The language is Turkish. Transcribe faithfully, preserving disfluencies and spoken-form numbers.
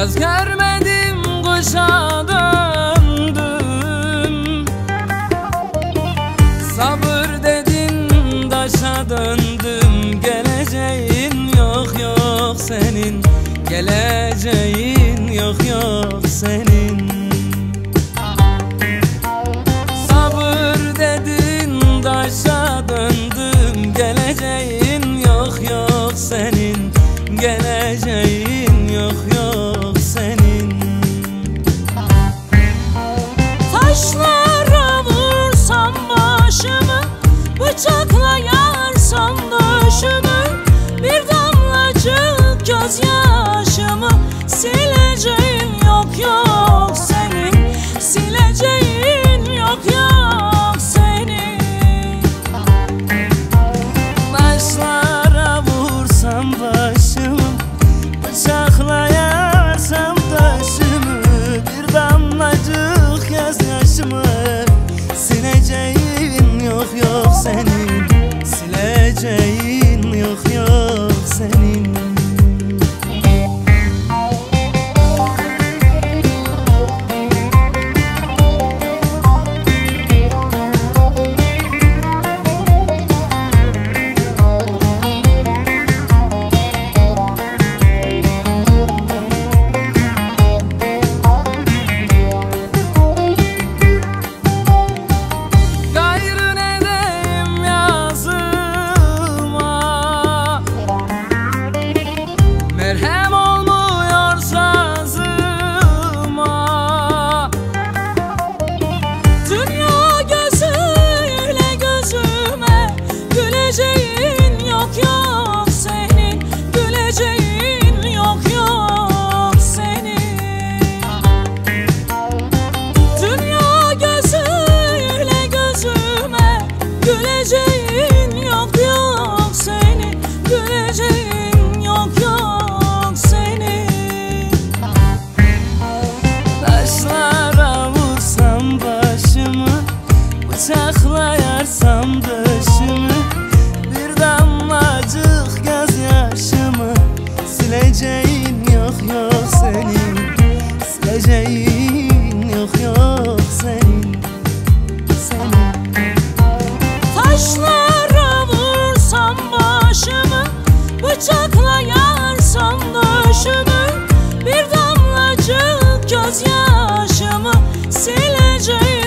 Göz görmedim kuşa döndüm. Sabır dedin taşa döndüm. Geleceğin yok yok senin, geleceğin yok yok senin. Sabır dedin taşa döndüm. Geleceğin yok yok senin, geleceğin yok yok senin. Taşlara vursam başımı, bıçakla yarsam döşümü, bir damlacık gözyaşımı sileceğin yok yok senin, sileceğin yok yok senin. Taşlara vursam başımı, bıçakla yarsam döşümü, bir damlacık gözyaşımı sileceğin yok yok senin, sileceğin yok yok senin. Merhem olmuyor sazıma. Dünya gözüyle gözüme, güleceğin yok yok senin, güleceğin yok yok senin. Dünya gözüyle gözüme, güleceğin yok yok senin, güleceğin yok yok senin. Taşlara vursam başımı, bıçakla yarsam döşümü, bir damlacık gözyaşımı sileceğin yok yok senin, sileceğin yok yok senin, senin. Taşlara vursam başımı, bıçakla yarsam döşümü, bir damlacık gözyaşımı sileceğim